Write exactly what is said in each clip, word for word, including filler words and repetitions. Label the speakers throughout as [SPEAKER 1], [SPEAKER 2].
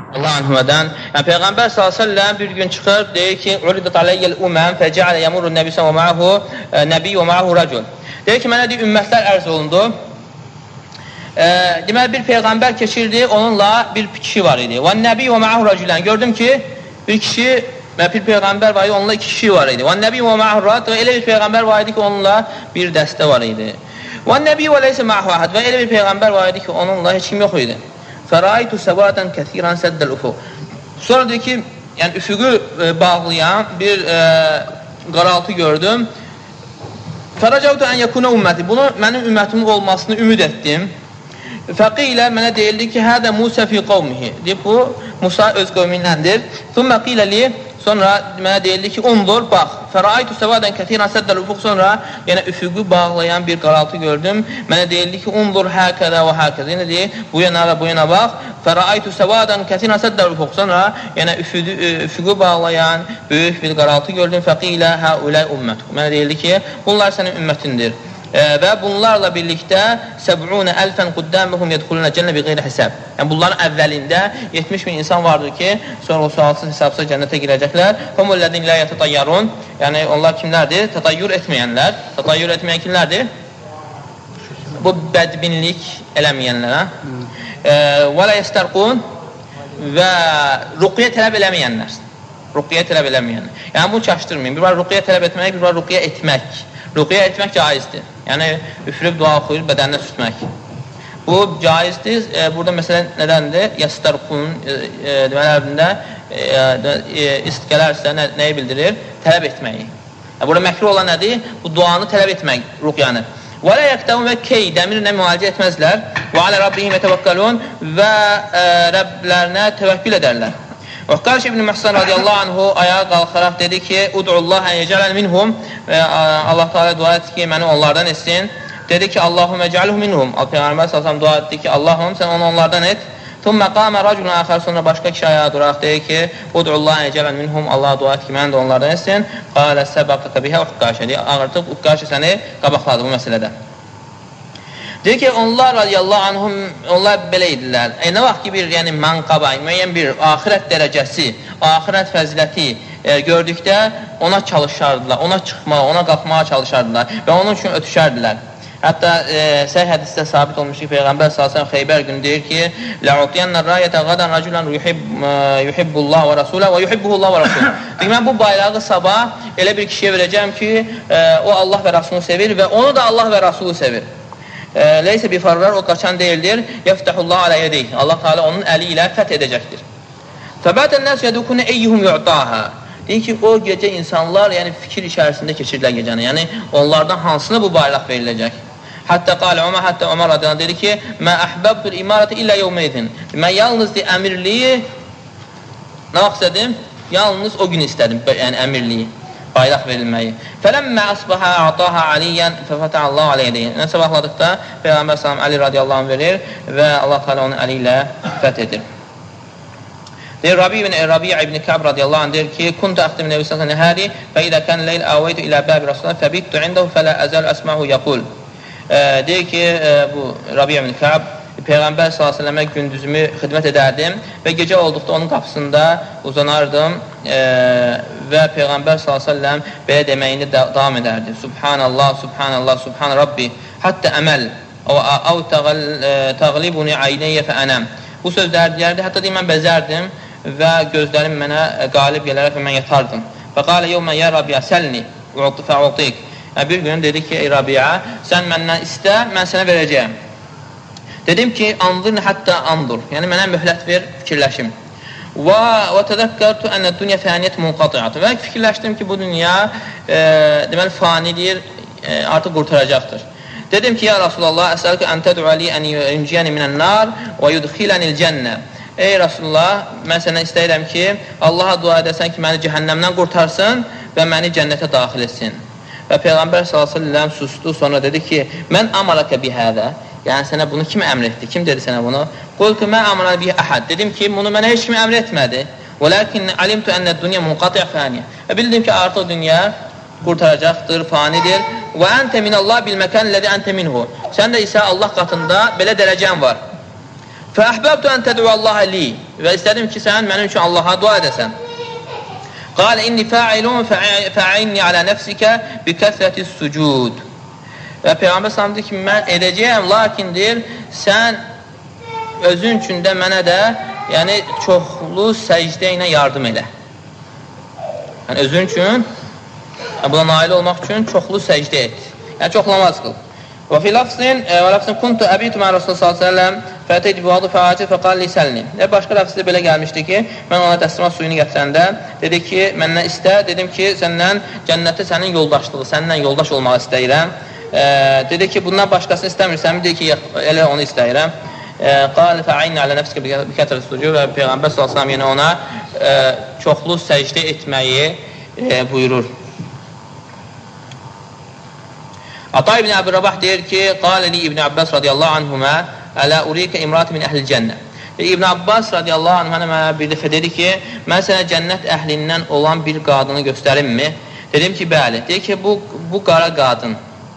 [SPEAKER 1] Allah anhümədən. Yəni, Peyğəmbər sallallahu əleyhi və səlləm bir gün çıxır, deyir ki, "Uridat aləyyəl umam fəcəalə yamurru nəbi və ma'ahu nəbi və ma'ahu racul." Deyir ki, mənə deyir, ümmətlər ərz olundu. E, deməli, bir Peyğəmbər keçirdi, onunla bir kişi var idi. Və nəbi və ma'ahu raculən. Gördüm ki, bir kişi, bir Peyğəmbər var idi, onunla iki kişi var idi. Və nəbi və ma'ahu racul. Və elə bir Peyğəmbər var idi ki, onunla bir dəstə var idi. Və nəbi və leysə ma'ahu ahad. Və elə bir Peyğəmbər var idi ki, onunla heç kim yox idi. Fəraitu səvadən kəsiran səddəl ufuq. Sonra deyir ki, yəni üfüqü e, bağlayan bir e, qaraltı gördüm. Fəracavdu ən yəkuna ümməti. Bunu mənim ümmətimin olmasını ümid etdim. Fəqilə mənə deyildi ki, hədə Musa fi qavmihi. Deyib, bu Musa öz qavminləndir. Thumma qilə li, sonra mənə deyildi ki, undur, bax. Fəraitu səvadən kəsiran səddəl ufuq. Sonra yəni üfüqü bağlayan bir qaraltı gördüm. Mənə deyildi ki, undur həkədə və həkədə. Yəni deyir, bu yana və bu yana bax. Fəraitu səvadən kəsiran səddəl ufuq. Sonra yəni üfüqü, üfüqü bağlayan böyük bir qaraltı gördüm. Fəqilə həuləy ümmət. Mənə deyildi ki, bunlar sənin ümmətindir. E, və bunlarla birlikdə səb'unə əlfən quddəməhum yədxulunə cənnə bi qeyri hesab. Yəni bunların əvvəlində yetmiş min insan vardır ki, sonra o sualsız hesabsız cənnətə girəcəklər. Humullədin lə yətətayyarun. Yəni onlar kimlərdir? Tatayyur etməyənlər. Tatayyur etməyən kimlərdir? Bu bədbinlik eləməyənlərə. Və lə yəstərqun və ruqiyyə tələb eləməyənlər. Ruqiyyə tələb eləməyənlər. Yəni bunu çaşdırmayın. Bir var ruqiyyə tələb etmək, bir var ruqiyyə etmək. Ruqiyyə etmək caizdir. Yəni, üfürüb dua oxuyur, bədəninə sürtmək. Bu caizdir. E, burada məsələn nədəndir? Yəstərqun e, e, deməli ərabində e, e, istqələrsə nə, nəyi bildirir? Tələb etməyi. E, burada məkruh olan nədir? Bu duanı tələb etmək, ruqyanı. Və lə yəqtəvun və key, dəmirlə müalicə etməzlər. Və alə Rabbihim yətəvəkkəlun və e, Rəbblərinə təvəkkül edərlər. Vəqqarş ibn Məhsən radiyallahu anhu ayağa qalxaraq dedi ki, Ud'ullah ən yecələn minhum və Allah Teala dua etdi ki, məni onlardan etsin. Dedi ki, Allahum ecəlhum minhum. Peyğəmbər sallallahu dua etdi ki, Allahum sən onu onlardan et. Thumma qama raculun axar, sonra başqa kişi ayağa duraq dedi ki, Ud'ullah ən yecələn minhum. Allah dua etdi ki, məni də onlardan etsin. Qalə səbəqə bihə uqqaşə. Artıq uqqaşə səni qabaqladı bu məsələdə. Deyir ki, onlar radiyallahu anhum, onlar belə idilər. E, nə vaxt ki, bir yəni, mənqaba, müəyyən bir axirət dərəcəsi, axirət fəziləti e, gördükdə ona çalışardılar, ona çıxmağa, ona qalxmağa çalışardılar və onun üçün ötüşərdilər. Hətta e, səhih hədisdə sabit olmuş ki, Peyğəmbər sallallahu əleyhi və səlləm Xeybər günü deyir ki, "La'utiyanna rayata gadan raculan yuhibbullah və rasulahu və yuhibbuhullah və rasuluhu." Deyir, mən bu bayrağı sabah elə bir kişiyə verəcəm ki, e, o Allah və Rasulunu sevir və onu da Allah və Rasulu sevir. Leysə bir farrar, o qaçan deyildir. Yəftəhullah alə yədeyh. Allah Teala onun əli ilə fəth edəcəkdir. Fəbətən nəs yədukunu eyyuhum yu'taha. Deyir ki, o gecə insanlar yəni fikir içərisində keçirdilər gecəni. Yəni onlardan hansına bu bayraq veriləcək? Hətta qalə Ömər, hətta Ömər adına dedi ki, "Mə əhbəbtul imarəti illə yevmeydin." Mən yalnız əmirliyi nə vaxt istədim? Yalnız o gün istədim, yəni əmirliyi. Bayraq verilməyi. Fələmmə əsbəhə a'taha Aliyyən fəfətəallahu aleyhi. Yəni, sabahladıqda Peyğəmbər sallam Əli radiyallahu anh verir və Allah Teala onu əli ilə fəth edir. Deyir, Rabi ibn, Rabi ibn Kəb radiyallahu anh deyir ki, Kuntu əxtim nəbi sallallahu nəhəri və idə kən leyl əvəytu ilə bəbi Rasulullah fəbittu indəhu fələ əzəl əsməhu yəqul. Deyir ki, e, bu Rabi ibn Kəb Peyğəmbər sallallahu əleyhi və səlləmə gündüzümü xidmət edərdim və gecə olduqda onun qapısında uzanardım e, və Peyğəmbər sallallahu əleyhi və səlləm belə deməyini davam edərdi. Subhanallah, Subhanallah, Subhan Rabbi, hətta əməl, əv təğlibuni aynəyyə fə ənəm. Bu sözlər deyərdi, hətta deyim, mən bəzərdim və gözlərim mənə qalib gələrək və mən yatardım. Və qalə yevmə yə Rabbiyə səlni, fəutik. Bir gün dedi ki, ey Rabbiyə, sən məndən istə, mən sənə verəcəyəm. Dedim ki, anzırni hətta andur. Yəni, mənə mühlət ver, fikirləşim. Və tədəkkərtu ənə dünya fəniyyət munqatiyyatı. Və fikirləşdim ki, bu dünya e, deməli, fanidir, e, artıq qurtaracaqdır. Dedim ki, ya Rasulallah, əsəlkə ən təd'u-əli ən yünciyəni minən nar və yudxilənil cənnə. Ey Rasulullah, mən sənə istəyirəm ki, Allaha dua edəsən ki, məni cəhənnəmdən qurtarsın və məni cənnətə daxil etsin. Və Peyğəmbər sallallahu əleyhi və səlləm sustu, sonra dedi ki, mən amaləkə bihədə. Yəni, sənə bunu kim əmr etdi? Kim dedi sənə bunu? Qultu mən əmrə bih əhəd. Dedim ki, bunu mənə heç kim əmr etmədi. Və lakin alimtu ənə dünya munqatiyə fəniyə. Və bildim ki, artıq dünya qurtaracaqdır, fanidir. Və əntə minəllah bil məkən ləzi əntə minhu. Sən də isə Allah qatında belə dərəcən var. Fəəhbəbtu ən təd'u Allah li və istədim ki, sən mənim üçün Allaha dua edəsən. Qalə inni fa'ilun fa'inni alə nəfsikə bi kəsrəti sucud. Və Peyğəmbər sallallahu əleyhi və səlləm deyir ki, mən edəcəyəm, lakin deyir, sən özün üçün də mənə də yəni çoxlu səcdə ilə yardım elə. Yəni özün üçün, buna nail olmaq üçün çoxlu səcdə et. Yəni çox namaz qıl. Və fi lafzin, və lafzin kuntu əbitu mən Rasulullah sallallahu əleyhi və səlləm fəteydi bu adı fəacı fəqal li səlni. Və başqa lafzdə belə gəlmişdi ki, mən ona dəstəmaz suyunu gətirəndə dedi ki, məndən istə, dedim ki, səndən cənnətdə sənin yoldaşlığı, səninlə yoldaş olmaq istəyirəm. E, dedi ki, bundan başqasını istəmirsən, dedi ki, elə onu istəyirəm. Qal fa'inni alə nəfsikə bi kətrəti sucud və Peyğəmbər sallallahu əleyhi və səlləm yenə ona e, çoxlu səcdə etməyi e, buyurur. Ata ibn Əbi Rabah deyir ki, qalə li İbn Abbas radiyallahu anhumə ələ urikə imrat min əhl-i cənnə. İbn Abbas radiyallahu anhumə mənə bir dəfə dedi ki, mən sənə cənnət əhlindən olan bir qadını göstərim mi? Dedim ki, bəli. Deyir ki, bu, bu qara qadın.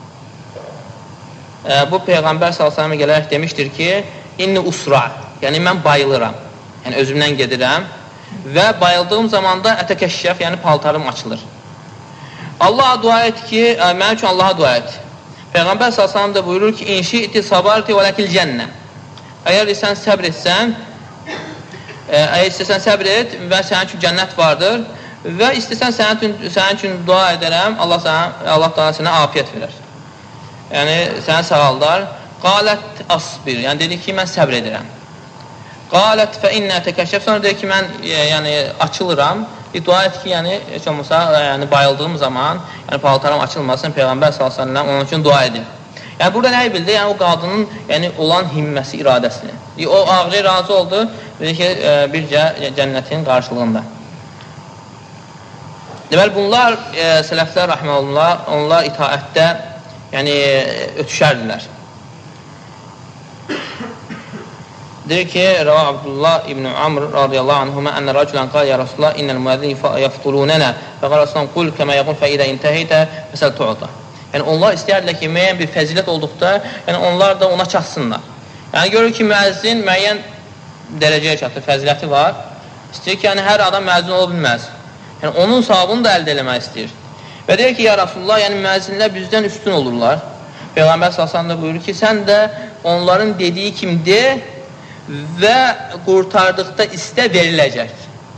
[SPEAKER 1] E, bu Peyğəmbər sallallahu əleyhi və səlləmə gələrək demişdir ki, inni usra, yəni mən bayılıram. Yəni özümdən gedirəm və bayıldığım zaman da ətəkəşşəf, yəni paltarım açılır. Allaha dua et ki, mənim üçün Allaha dua et. Peyğəmbər sallallahu əleyhi və səlləm də buyurur ki, inşi iti sabarti və ləkil cənnə. Əgər sən səbr etsən, əgər istəsən səbr et və sənin üçün cənnət vardır və istəsən sənin üçün, sənin üçün dua edərəm, Allah sənə, Allah da sənə afiyyət verər. Yəni, səni sağaldar. Qalət asbir, yəni dedi ki, mən səbr edirəm. Qalət fə innə təkəşəf, sonra dedi ki, mən yəni, açılıram. Dua et ki, yəni, heç olmasa, yəni, bayıldığım zaman, yəni, paltaram açılmasın, Peyğəmbər sallallahu əleyhi və səlləm onun üçün dua edir. Yəni, burada nəyi bildi? Yəni, o qadının yəni, olan himməsi, iradəsini. O ağrı razı oldu, dedi ki, bircə cənnətin qarşılığında. Deməli, bunlar, e, sələflər, rəhməlullah, onlar itaətdə yəni, ötüşərdilər. Deyir ki, Rəva Abdullah ibn Amr radiyallahu anhumə ənə rəculən qal, ya Rasulullah, innəl müəzzini yəftulunənə və qal Rasulullah, qul kəmə yəqul fəidə intəheytə məsəl tuğda. Yəni, onlar istəyərlər ki, müəyyən bir fəzilət olduqda, yəni, onlar da ona çatsınlar. Yəni, görür ki, müəzzin müəyyən dərəcəyə çatır, fəziləti var. İstəyir ki, yəni, hər adam müəzzin ola bilməz. Yəni, onun savabını da əldə eləmək istəyir. Və deyir ki, ya Rasulullah, yəni, müəzzinlər bizdən üstün olurlar. Peyğəmbər sallallahu əleyhi və səlləm buyurur ki, sən də onların dediyi kimi de və qurtardıqda istə veriləcək.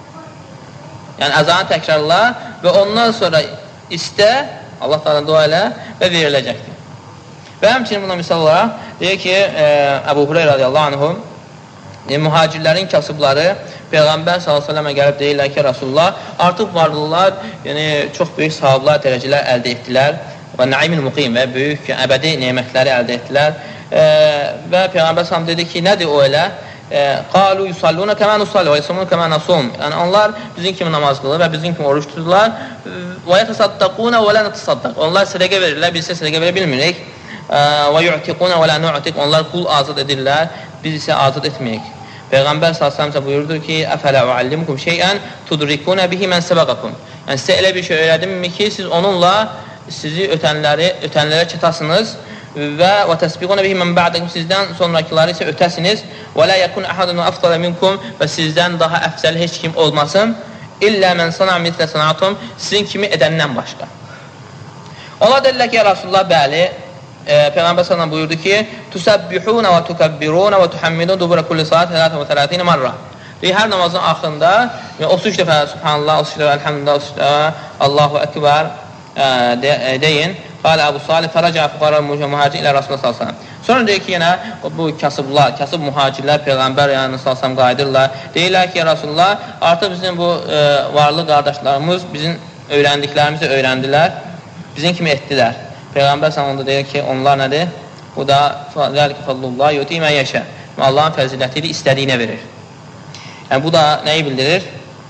[SPEAKER 1] Yəni, əzanı təkrarla və ondan sonra istə, Allah da dua elə və veriləcəkdir. Və həmçinin buna misal olaraq, deyir ki, e, Əbu Hureyra radiyallahu anhum, e, mühacirlərin kasıbları Peyğəmbər sallallahu əleyhi və səlləmə gəlib deyirlər ki, Rasulullah, artıq varlılar, yəni çox böyük sahablar, dərəcələr əldə etdilər və naimil muqim və böyük əbədi nemətləri əldə etdilər. E, və Peyğəmbər sallallahu dedi ki, nədir o elə? Qalu yusalluna kəmə nusalli və yusalluna kəmə nasum. Yəni, onlar bizim kimi namaz qılır və bizim kimi oruç tuturlar. Və yətəsaddaquna və lə nətəsaddaq. Onlar sədəqə verirlər, biz isə sədəqə verə bilmirik. Və yu'tiquna və lə nu'tiq. Onlar qul azad edirlər, biz isə azad etməyik. Peyğəmbər sallallahu əleyhi və səlləm buyurdur ki, əfələ uallimukum şey'ən tudrikuna bihi mən səbəqakum. Yəni, sizə elə bir şey öyrədimmi ki, siz onunla sizi ötənləri, ötənlərə çatasınız və və təsbiquna bihi mən ba'dakum, sizdən sonrakıları isə ötəsiniz və la yakun ahadun afdala minkum, və sizdən daha əfzəl heç kim olmasın illə mən sana mitlə sanatum, sizin kimi edəndən başqa. Onlar dedilər ki, ya Rasulullah, bəli, e, Peyğəmbər sallallahu buyurdu ki, tusabbihuna və tukabbiruna və tuhammidun dubura kulli saat thalathə və thalathina marra. Deyir, hər namazın axırında otuz üç dəfə subhanallah, otuz üç dəfə elhamdülillah, otuz üç dəfə Allahu Ekber e, deyin. Qalə Əbu Salih fərəcə fuqarar mühacir ilə Rasulullah sallallahu əleyhi və səlləm. Sonra deyir ki, yenə bu kasıblar, kasıb mühacirlər Peyğəmbər yəni sallallahu əleyhi və səlləm qayıdırlar. Deyirlər ki, ya Rasulullah, artıq bizim bu e, varlı qardaşlarımız bizim öyrəndiklərimizi öyrəndilər, bizim kimi etdilər. Peyğəmbər sallallahu deyir ki, onlar nədir? Bu da zəlikə fadlullah yuti mən yəşə. Allahın fəzilətidir, istədiyinə verir. Yəni bu da nəyi bildirir?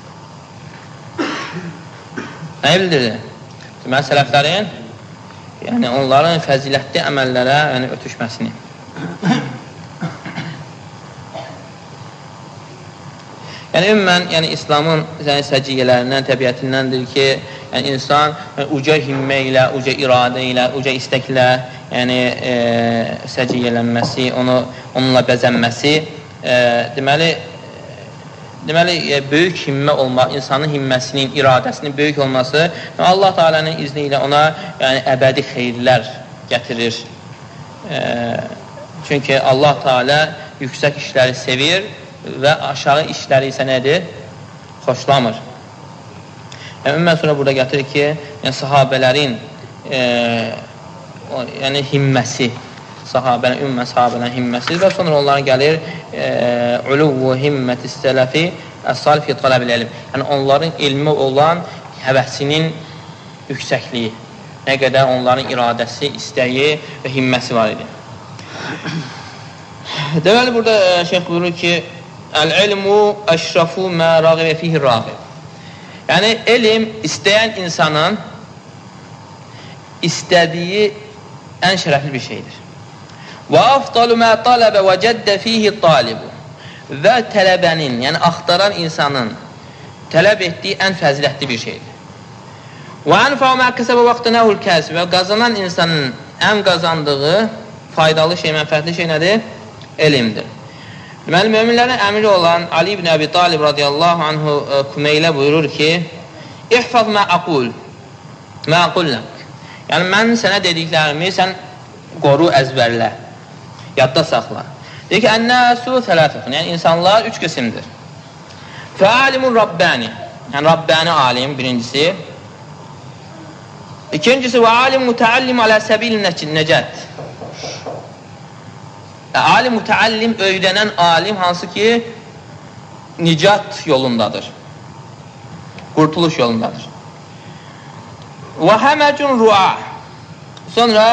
[SPEAKER 1] Nəyi bildirir? Deməli, sələflərin yəni onların fəzilətli əməllərə yəni, ötüşməsini. Yəni ümumən yəni, İslamın yəni, səciyyələrindən, təbiətindəndir ki, yəni, insan yəni, uca himmə ilə, uca iradə ilə, uca istəklə yəni, e, səciyyələnməsi, onu, onunla bəzənməsi e, deməli, deməli e, böyük himmə olmaq, insanın himməsinin, iradəsinin böyük olması Allah Teala'nın izni ilə ona yəni, əbədi xeyirlər gətirir. E, çünki Allah Teala yüksək işləri sevir və aşağı işləri isə nədir? Xoşlamır. Yəni, ümumən sonra burada gətirir ki, yəni, sahabələrin e, o, yəni, himməsi, sahabələrin, ümumən sahabələrin himməsi və sonra onlara gəlir uluvu himmətis sələfi əs-salih fi tələbil elm. Yəni, onların elmi olan həvəsinin yüksəkliyi, nə qədər onların iradəsi, istəyi və himməsi var idi. Deməli, burada şeyh buyurur ki, əl-ilmu əşrafu mə rağibə fihi rağib. Yəni, elm istəyən insanın istədiyi ən şərəfli bir şeydir. Və afdalu mə taləbə və cəddə fihi talibu. Və tələbənin, yəni axtaran insanın tələb etdiyi ən fəzilətli bir şeydir. Və ənfəu mə kəsəbə vaxtınəhul kəsb. Və qazanan insanın ən qazandığı faydalı şey, mənfətli şey nədir? Elmdir. Deməli, möminlərin əmiri olan Ali ibn Əbi Talib radiyallahu anhu Kumeylə buyurur ki, İhfaz mə aqul, mə aqullək. Yəni, mən sənə dediklərimi sən qoru, əzbərlə, yadda saxla. Deyir ki, ən-nəsu thələthətun, yəni insanlar üç qismdir. Fəalimun Rabbani, yəni Rabbani alim birincisi. İkincisi, və alim mütəallim alə səbil nəcət. Alim mütəallim, öyrənən alim hansı ki, nicat yolundadır, qurtuluş yolundadır. Və həməcun ru'a, sonra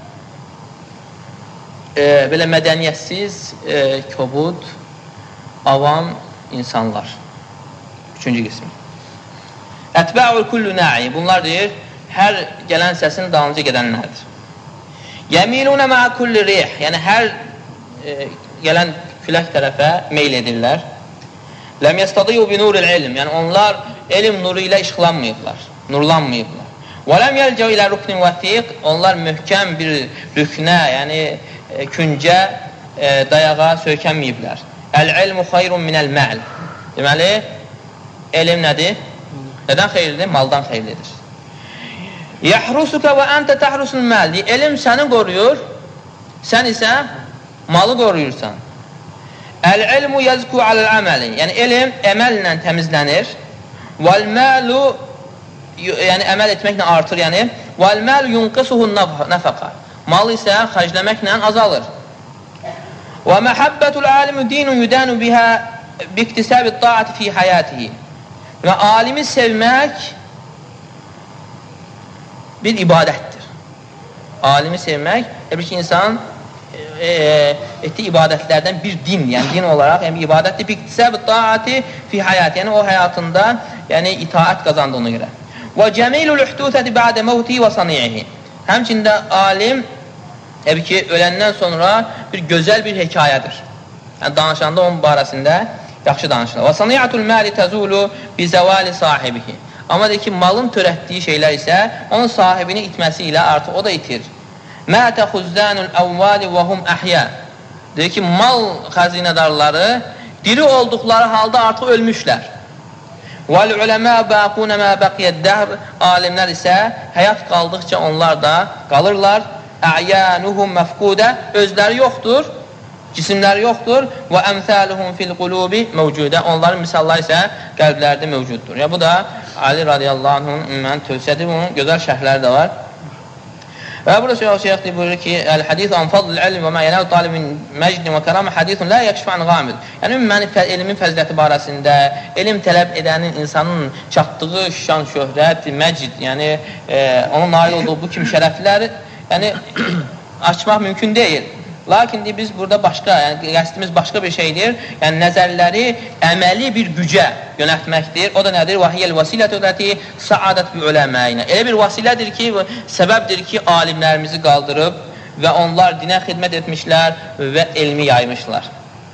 [SPEAKER 1] e, belə mədəniyyətsiz, e, kobud, avam insanlar. Üçüncü qismi. Ətbə'ul kullu na'i, bunlar deyir, hər gələn səsin dalınca gedənlərdir. Yəmilunə mə'a kulli rih, yəni hər e, gələn külək tərəfə meyl edirlər. Ləm yəstadiyu bi nuril ilm, yəni onlar elm nuru ilə işıqlanmayıblar, nurlanmayıblar. Və ləm yəlcəu ilə ruknin vəthiq, onlar möhkəm bir rüknə, yəni e, küncə, e, dayağa söykənməyiblər. Əl-ilmu xayrun minəl mə'l. Deməli, elm nədir? Nədən xeyirlidir? Maldan xeyirlidir. Yəhrusuka və əntə təhrusul məl. Elm səni qoruyur, sən isə malı qoruyursan. Əl-ilmu yazku aləl-əməli. Yəni, elm əməllə təmizlənir. Vəl-məlu, yəni əməl etməklə artır, yəni. Vəl-məlu yunqisuhun nəfəqa. Mal isə xərcləməklə azalır. Və məhəbbətul alimu dinun yudənu bihə biktisəbi taati fi həyatihi. Və alimi sevmək bir ibadətdir. Alimi sevmək, bir ki, insan e, etdiyi ibadətlərdən bir din, yəni din olaraq, yəni ibadətdir. Biktisəbi taati fi həyati, yəni o həyatında yəni itaət qazandığına görə. Və cəmilul uhdusəti bə'də məvti və sani'ihi. Həmçində alim, təbii ki, öləndən sonra bir gözəl bir hekayədir. Yəni, danışanda onun barəsində yaxşı danışılır. Və sani'atul məli təzulu bi zəvali sahibihi. Amma deyir ki, malın törətdiyi şeylər isə onun sahibini itməsi ilə artıq o da itir. Mətə xuzzənul əvvali və hum əhyə. Deyir ki, mal xəzinədarları diri olduqları halda artıq ölmüşlər. Vəl-uləmə bəqunə mə bəqiyyəddəhr. Alimlər isə həyat qaldıqca onlar da qalırlar. Ə'yənuhum məfqudə. Özləri yoxdur, cisimləri yoxdur. Və əmthəluhum fil qulubi mövcudə. Onların misalları isə qəlblərdə mövcuddur. Ya, bu da Ali radiyallahu anh'ın mən tövsiyədir, bunun gözəl şərhləri də var. Və burada şeyh buyurur ki, Əl-hədith an fadl ilm və mə yənəl talibin məcdin və kəramə hədithun lə yəkşifən qamil. Yəni, mən elmin fəziləti barəsində, elm tələb edənin insanın çatdığı şan, şöhrət, məcid, yəni e, onun nail olduğu bu kimi şərəfləri yəni, açmaq mümkün deyil. Lakin de, biz burada başqa, yəni qəsdimiz başqa bir şeydir. Yəni nəzərləri əməli bir gücə yönəltməkdir. O da nədir? Vahiyyəl vasiləti ödəti saadət bi uləməyinə. Elə bir vasilədir ki, səbəbdir ki, alimlərimizi qaldırıb və onlar dinə xidmət etmişlər və elmi yaymışlar.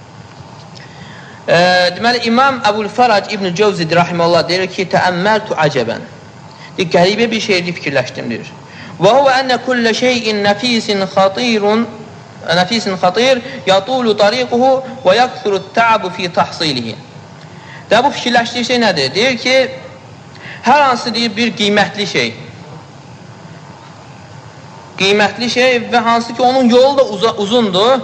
[SPEAKER 1] E, deməli, İmam Əbul-Farac İbn-i Cəvzid rahiməllah deyir ki, təəmməltu acəbən. Deyir, qəribə bir şeydir fikirləşdim, deyir. Və huvə ənə kullə şeyin nəfisin xatirun nəfisin xatir yatulu tariquhu və yakthuru ta'bu fi tahsilihi. Və bu fikirləşdiyi şey nədir? Deyir ki, hər hansı deyir, bir qiymətli şey, qiymətli şey və hansı ki, onun yolu da uza, uzundur,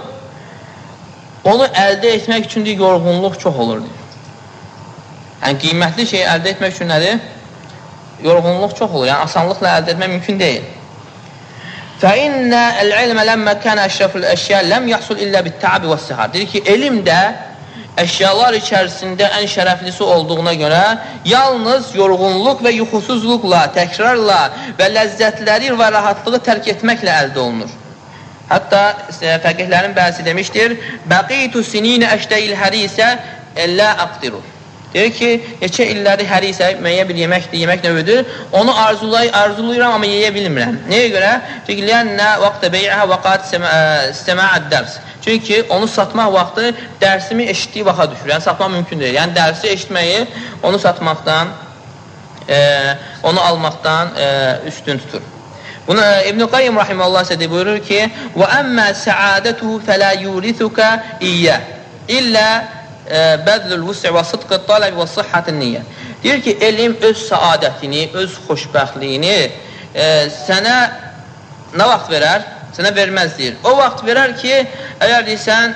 [SPEAKER 1] onu əldə etmək üçün deyir, yorğunluq çox olur. Deyir. Yəni, qiymətli şey əldə etmək üçün nədir? Yorğunluq çox olur, yəni asanlıqla əldə etmək mümkün deyil. فَإِنَّ الْعِلْمَ لَمَّا كَانَ أَشْرَفُ الْأَشْيَاء لَمْ يَحْصُلْ إِلَّا بِالتَّعَبِ وَالسِّحَارِ. Deyir ki, elm də əşyalar içərisində ən şərəflisi olduğuna görə yalnız yorğunluq və yuxusuzluqla, təkrarla və ləzzətləri və rahatlığı tərk etməklə əldə olunur. Hətta fəqihlərin bəzi demişdir, bəqitu sininə əşdəyil hərisə əllə əqdiru. Deyir ki, neçə illəri hərisə, müəyyən bir yeməkdir, yemək növüdür, onu arzulay, arzulayıram, amma yeyə bilmirəm. Nəyə görə? Çünki lənnə vaxtə bey'əhə vəqat istəməəd dərs. Çünki onu satmaq vaxtı dərsimi eşitdiyi vaxa düşür. Yəni, satmaq mümkün deyil. Yəni, dərsi eşitməyi onu satmaqdan, e, onu almaqdan e, üstün tutur. Bunu İbn-i Qayyim rahimehullah isə buyurur ki, وَأَمَّا سَعَادَتُهُ فَلَا يُورِثُكَ إِيَّا إِلَّا bəzlül vus'i və sıdqı tələb və sıhhətin niyyə. Deyir ki, elm öz saadətini, öz xoşbəxtliyini e, sənə nə vaxt verər? Sənə verməz deyir. O vaxt verər ki, əgər deyirsən,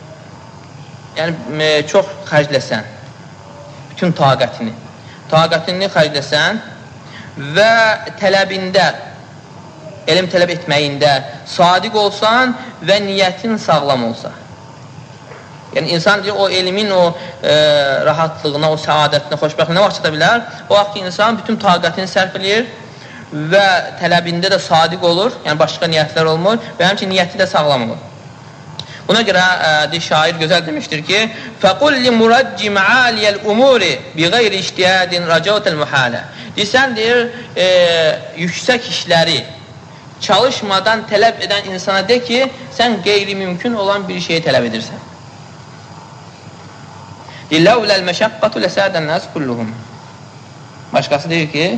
[SPEAKER 1] yəni, e, çox xərcləsən, bütün taqətini, taqətini xərcləsən və tələbində, elm tələb etməyində sadiq olsan və niyyətin sağlam olsa. Yəni, insan deyir, o elmin o e, rahatlığına, o səadətinə, xoşbəxtliyinə vaxt çata bilər. O vaxt ki, insan bütün taqətini sərf edir və tələbində də sadiq olur, yəni başqa niyyətlər olmur və həmçin niyyəti də sağlam olur. Buna görə e, şair gözəl demişdir ki, فَقُلِّ مُرَجِّ مَعَالِيَ الْأُمُورِ بِغَيْرِ اِشْتِيَادٍ رَجَوْتَ الْمُحَالَ. Deyirsən, deyir, e, yüksək işləri çalışmadan tələb edən insana de ki, sən qeyri-mümkün olan bir şeyi tələb edirsən. لَوْلَا الْمَشَقَّةُ لَسَادَ النَّاسُ كُلُّهُمْ. Başqası deyir ki,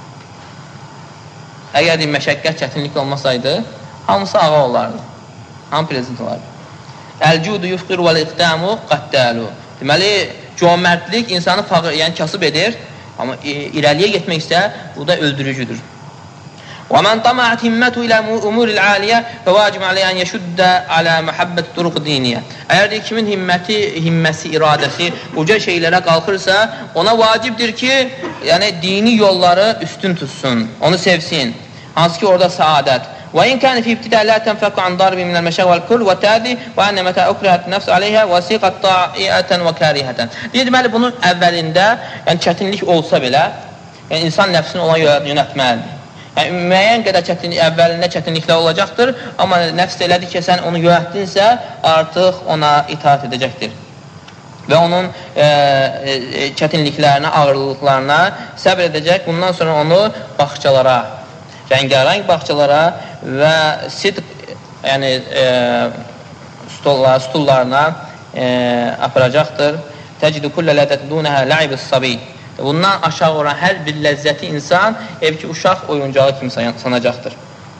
[SPEAKER 1] əgər deyir, məşəqqət, çətinlik olmasaydı, hamısı ağa olardı, hamı prezident olardı. Əl-cudu yufqir vəl-iqdamu qattalu. Deməli, cömərtlik insanı fağır, yəni kasıb edir, amma irəliyə getmək isə bu da öldürücüdür. وَمَنْ طَمَعَتْ هِمَّتُ إِلَى أُمُورِ الْعَالِيَةِ فَوَاجِبْ عَلَيْهِ أَنْ يَشُدَّ عَلَى مَحَبَّةِ طُرُقِ دِينِيَةِ. Əgər deyir, kimin himməti, himməsi, iradəsi uca şeylərə qalxırsa, ona vacibdir ki, yəni dini yolları üstün tutsun, onu sevsin. Hansı ki, orada saadət. وَاِنْ كَانِ فِي اِبْتِدَى لَا تَنْفَقُ عَنْ ضَرْبِ مِنَ الْمَشَغْ وَالْكُلْ وَتَاذِ وَاَنَّ مَتَا اُكْرِهَتْ نَفْسُ عَلَيْهَا وَسِيقَتْ طَائِئَةً وَكَارِهَةً. Deyir, deməli, bunun əvvəlində, yəni çətinlik olsa belə, yəni insan nəfsini ona yönətməlidir. Yəni, müəyyən qədər çətinlik, əvvəlində çətinliklər olacaqdır, amma nəfs elədir ki, sən onu yönətdinsə, artıq ona itaat edəcəkdir. Və onun e, e, çətinliklərinə, ağırlıqlarına səbr edəcək, bundan sonra onu bağçalara, rəngarəng bağçalara və sidq, yəni e, stollar, stullarına e, aparacaqdır. Təcidu kullə lədətdunəhə lə'ibis sabi. Bundan aşağı olan hər bir ləzzəti insan ev ki, uşaq oyuncağı kimi sanacaqdır.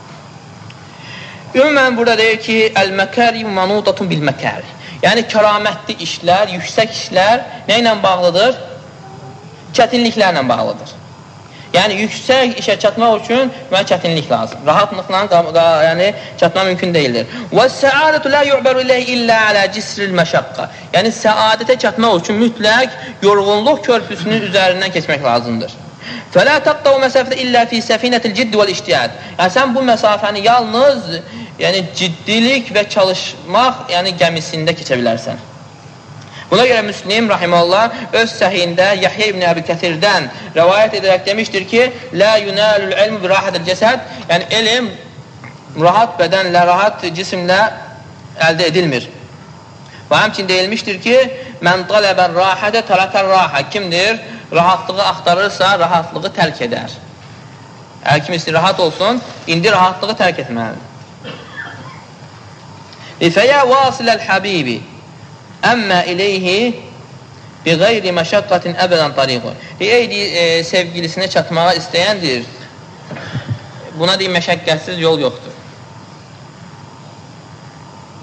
[SPEAKER 1] Ümumən burada deyir ki, əl-məkəri manudatun bil-məkəri. Yəni, kəramətli işlər, yüksək işlər nə ilə bağlıdır? Çətinliklərlə bağlıdır. Yəni, yüksək işə çatmaq üçün mənə çətinlik lazım. Rahatlıqla yəni, çatmaq mümkün deyildir. وَالسَّعَادَةُ لَا يُعْبَرُ إِلَيْهِ إِلَّا عَلَى جِسْرِ الْمَشَقَّةِ. Yəni, səadətə çatmaq üçün mütləq yorğunluq körpüsünün üzərindən keçmək lazımdır. فَلَا تَقْتَوْ مَسَافَةَ إِلَّا فِي سَفِينَةِ الْجِدِّ وَالْاِشْتِيَادِ. Yəni, sən bu məsafəni yalnız yəni, ciddilik və çalışmaq yəni, gəmisində keçə bilərsən. Buna görə Müslim, rahiməllah, öz səhiyində Yahya ibn Əbi Kəthirdən rəvayət edərək demişdir ki, Lə yunəlül ilm bi rahatəl cəsəd. Yəni, elm rahat bədənlə, rahat cisimlə əldə edilmir. Və həmçin deyilmişdir ki, Mən taləbən rahətə tərəkər rahə. Kimdir? Rahatlığı axtarırsa, rahatlığı tərk edər. Əgər kim istəyir rahat olsun, indi rahatlığı tərk etməlidir. Fəyə vasiləl həbibi Əmmə iləyhi bi qeyri məşəqqətin əbədən tariqu. Ey, e, sevgilisine çatmağa istəyəndir, buna deyil, məşəqqətsiz yol yoxdur.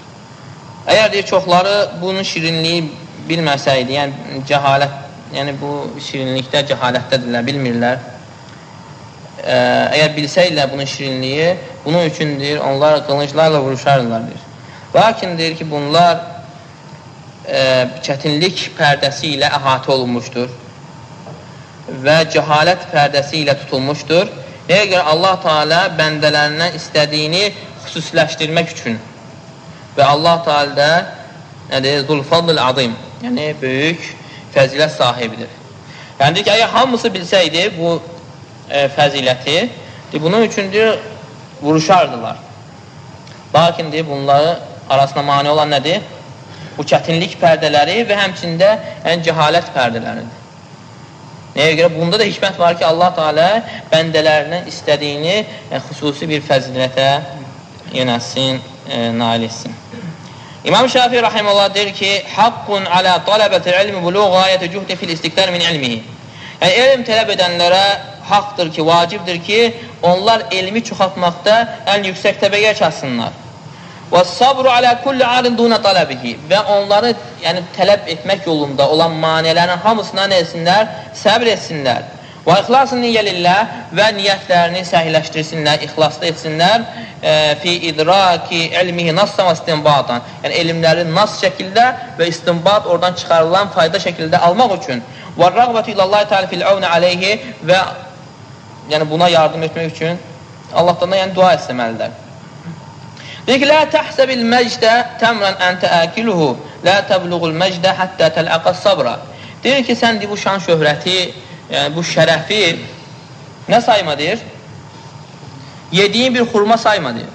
[SPEAKER 1] Əgər deyir, çoxları bunun şirinliyi bilməsəydi, yəni cəhalət, yəni bu şirinlikdə cəhalətdədirlər, bilmirlər. Ə, əgər bilsəylər bunun şirinliyi, bunun üçün deyir, onlar qılınclarla vuruşardılar, deyir. Lakin deyir ki, bunlar ə, çətinlik pərdəsi ilə əhatə olunmuşdur və cəhalət pərdəsi ilə tutulmuşdur. Nəyə görə Allah Teala bəndələrindən istədiyini xüsusiləşdirmək üçün və Allah Teala da nədir? Zulfadl azim, yəni böyük fəzilət sahibidir. Yəni deyir ki, əgər hamısı bilsəydi bu e, fəziləti, deyir, bunun üçün deyir, vuruşardılar. Lakin deyir, bunları arasında mane olan nədir? Bu çətinlik pərdələri və həmçində yəni, cəhalət pərdələridir. Nəyə görə? Bunda da hikmət var ki, Allah Teala bəndələrindən istədiyini yəni, xüsusi bir fəzilətə yönəlsin, e, nail etsin. İmam Şafii rahimehullah deyir ki, haqqun ala talabatil ilmi buluğ gayet cuhdi fil istiktar min ilmihi. Yəni elm tələb edənlərə haqqdır ki, vacibdir ki, onlar elmi çoxaltmaqda ən yüksək təbəqəyə çatsınlar. Və sabru ala kulli arin duna talabihi və onları yəni tələb etmək yolunda olan manələrin hamısına nə etsinlər? Səbr etsinlər. Və ixlasın niyyəlillah və niyyətlərini səhiləşdirsinlər, ixlaslı etsinlər e, fi idraki ilmihi nassan və istinbatan. Yəni elmləri nas şəkildə və istinbat oradan çıxarılan fayda şəkildə almaq üçün. Və rəğbətu ilallahi təala fil avni aleyhi və yəni buna yardım etmək üçün Allahdan yəni dua etməlidirlər. Deyir ki, la təhsəbil məcdə təmrən əntə əkiluhu, la təbluğul məcdə həttə tələqəs sabra. Deyir ki, sən deyir, bu şan şöhrəti, yəni bu şərəfi nə sayma deyir? Yediyin bir xurma sayma deyir.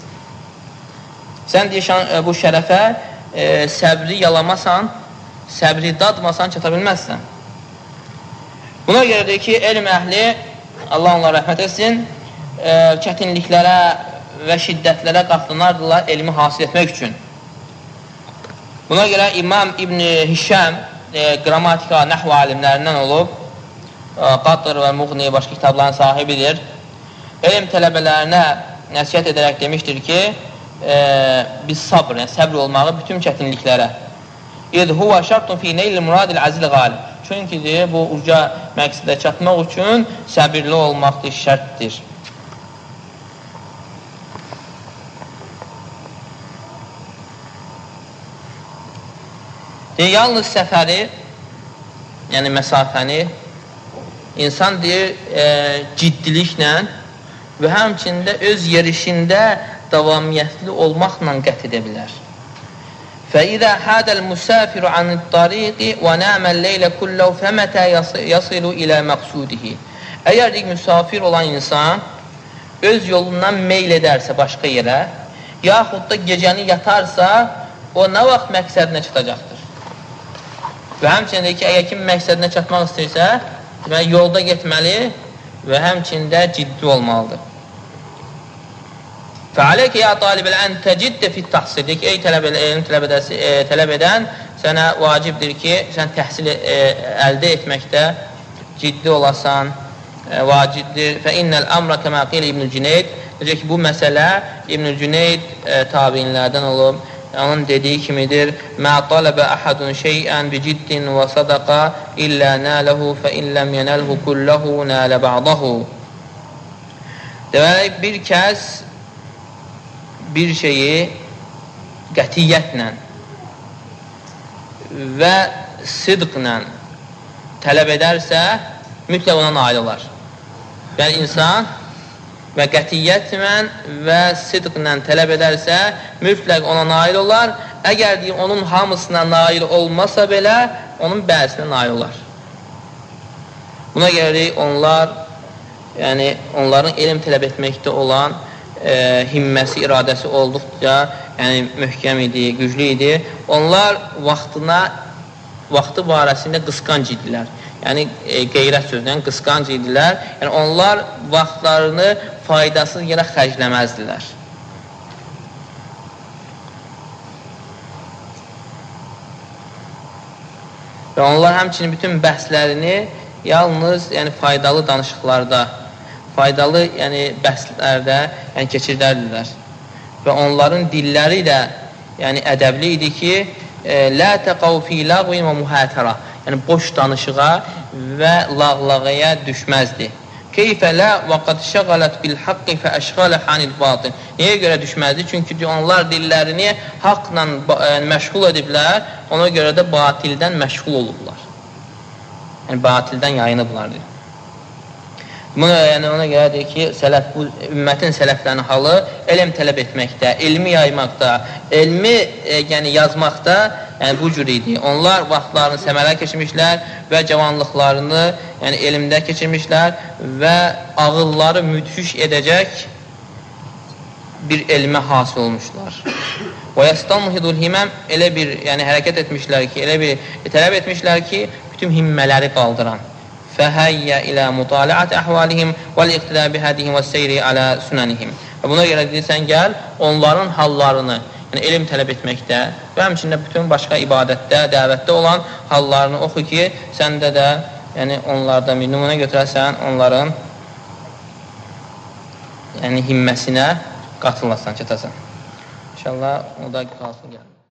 [SPEAKER 1] Sən deyir, şan, bu şərəfə e, səbri yalamasan, səbri dadmasan çata bilməzsən. Buna görə deyir ki, elm əhli, Allah onlara rəhmət etsin, e, çətinliklərə və şiddətlərə qatlanardılar elmi hasil etmək üçün. Buna görə İmam İbn Hişam e, qrammatika, nəhv alimlərindən olub, e, Qatr və Muğni başqa kitabların sahibidir. Elm tələbələrinə nəsiyyət edərək demişdir ki, e, biz sabr, yəni səbr olmağı bütün çətinliklərə. İd huva şartun fi neylil muradil azil qalib. Çünki deyir, bu uca məqsədə çatmaq üçün səbirli olmaq şərtdir. Deyir, yalnız səfəri, yəni məsafəni, insan deyir, e, ciddiliklə və həmçində öz yerişində davamiyyətli olmaqla qət edə bilər. فَإِذَا حَادَ الْمُسَافِرُ عَنِ الطَّرِيقِ وَنَامَ اللَّيْلَ كُلَّهُ فَمَتَى يَصِلُ إِلَى مَقْسُودِهِ. Əgər deyir, müsafir olan insan öz yolundan meyl edərsə başqa yerə, yaxud da gecəni yatarsa, o nə vaxt məqsədinə çatacaqdır? Və həmçində ki, əgər kim məqsədinə çatmaq istəyirsə, deməli, yolda getməli və həmçində ciddi olmalıdır. Fəaləkə ya talibəl ən təciddə fit təhsil. Ey tələb, elm tələb, edəsi, e, tələb edən, sənə vacibdir ki, sən təhsil e, əldə etməkdə ciddi olasan, e, vacibdir. Fə innəl əmrə kəmə qiylə İbn-i Cüneyd. Necə ki, bu məsələ İbn-i Cüneyd e, tabiinlərdən olub. Onun dediyi kimidir. Mə taləbə əhədun şeyən bi ciddin və sadaqa illə nələhu fə illəm yenəlhu kulləhu nələ bə'dahu. Deməli, bir kəs bir şeyi qətiyyətlə və sidqlə tələb edərsə, mütləq ona nail olar. Yəni, insan və qətiyyətlə və sidqlə tələb edərsə, mütləq ona nail olar. Əgər deyim, onun hamısına nail olmasa belə, onun bəzisinə nail olar. Buna görə onlar, yəni onların elm tələb etməkdə olan e, himməsi, iradəsi olduqca yəni, möhkəm idi, güclü idi. Onlar vaxtına, vaxtı barəsində qısqanc idilər. Yəni, e, qeyrət sözdən qısqanc idilər. Yəni, onlar vaxtlarını faydasız yerə xərcləməzdilər. Və onlar həmçinin bütün bəhslərini yalnız yəni, faydalı danışıqlarda, faydalı yəni, bəhslərdə yəni, keçirdərdilər. Və onların dilləri də yəni ədəbli idi ki, لا تقوا في لغو ومهاترة yəni boş danışığa və lağlağaya düşməzdi. Keyfə la və qad şəğalət bil haqqi fə əşğalə hanil batil. Niyə görə düşməzdi? Çünki onlar dillərini haqla məşğul ediblər, ona görə də batildən məşğul olublar. Yəni batildən yayınıblar. Buna, yəni, ona görə deyir ki, sələf, bu ümmətin sələflərinin halı elm tələb etməkdə, elmi yaymaqda, elmi e, yəni yazmaqda yəni, bu cür idi. Onlar vaxtlarını səmərə keçirmişlər və cavanlıqlarını yəni, elmdə keçirmişlər və ağılları müdhiş edəcək bir elmə hasil olmuşlar. Və yəstanhidul himəm elə bir yəni, hərəkət etmişlər ki, elə bir tələb etmişlər ki, bütün himmələri qaldıran. فَهَيَّ إِلَى مُطَالَعَةِ أَحْوَالِهِمْ وَالْإِقْتِدَى بِهَدِهِمْ وَالسَّيْرِ عَلَى سُنَنِهِمْ. Və buna görə deyirsən, gəl, onların hallarını, yəni elm tələb etməkdə və həmçində bütün başqa ibadətdə, dəvətdə olan hallarını oxu ki, səndə də yəni, onlardan bir nümunə götürəsən, onların yəni, himməsinə qatılasan, çatasan. İnşallah, o da qalsın gəlir.